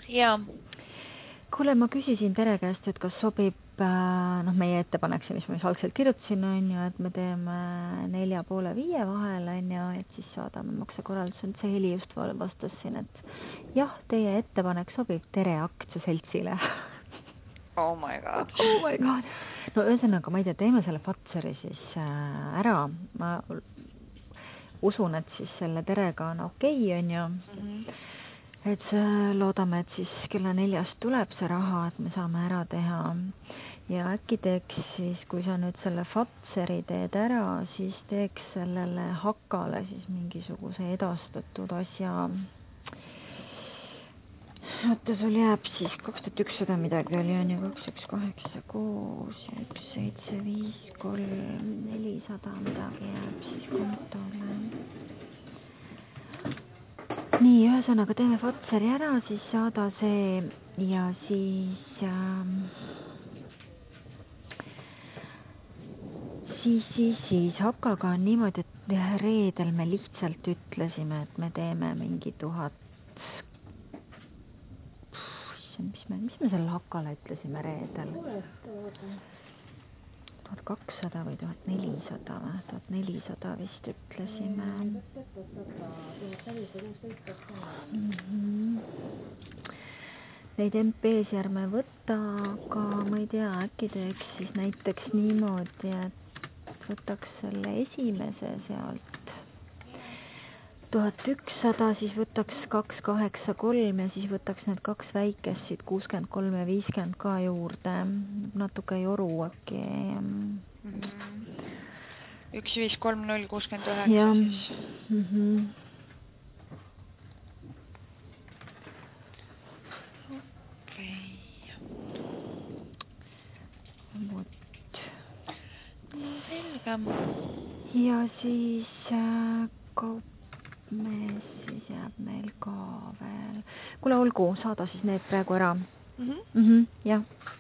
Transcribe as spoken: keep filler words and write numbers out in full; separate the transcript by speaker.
Speaker 1: Jaa.
Speaker 2: Kuule, ma küsisin Tere käest, et kas sobib noh, meie ettepanek, see, mis ma algselt kirjutasin, on ju, et me teeme nelja poole viie vahel, on ju, et siis saadame maksekorraldus. See Heli just vastas siin, et jah, teie ettepanek sobib Tere aktsiaseltsile.
Speaker 1: Oh my god.
Speaker 2: Oh my god. No ühesõnaga, ma ei tea, teeme selle Fatseri siis ära. Ma usun, et siis selle Terega on okei, on ju. Mm-hmm. Et loodame, et siis kella neljast tuleb see raha, et me saame ära teha. Ja äkki teeks siis, kui sa nüüd selle Fatseri teed ära, siis teeks sellele Hakale siis mingisuguse edastatud asja. Oota, sul jääb siis kaks tuhat ükssada midagi oli, on ju, kaks üks kaheksa kuus, üks seitse viis kolm nelisada midagi jääb siis kontole. Nii, ühesõnaga teeme Fatseri ära, siis saada see ja siis ähm, siis, siis, siis Hakaga on niimoodi, et reedel me lihtsalt ütlesime, et me teeme mingi tuhat mis me, mis me selle Hakale ütlesime reedel? tuhat kakssada või tuhat nelisada või? tuhat nelisada vist ütlesime. Mm-hmm. Neid M P-s järme võtta, aga ma ei tea, äkki teeks siis näiteks niimoodi, et võtaks selle esimese sealt tuhat ükssada, siis võtaks kaks kaheksa kolm ja siis võtaks need kaks väikest siit kuuskümmend kolm ja viiskümmend ka juurde. Natuke joru äkki.
Speaker 1: üks viis kolm null kuuskümmend üheksa siis.
Speaker 2: Mm-hmm.
Speaker 1: Okei.
Speaker 2: Vot.
Speaker 1: No selge.
Speaker 2: Ja siis äh, kaup mees siis jääb meil ka veel. Kuule, olgu, saada siis need praegu ära.
Speaker 1: Mhm.
Speaker 2: Mhm, jah.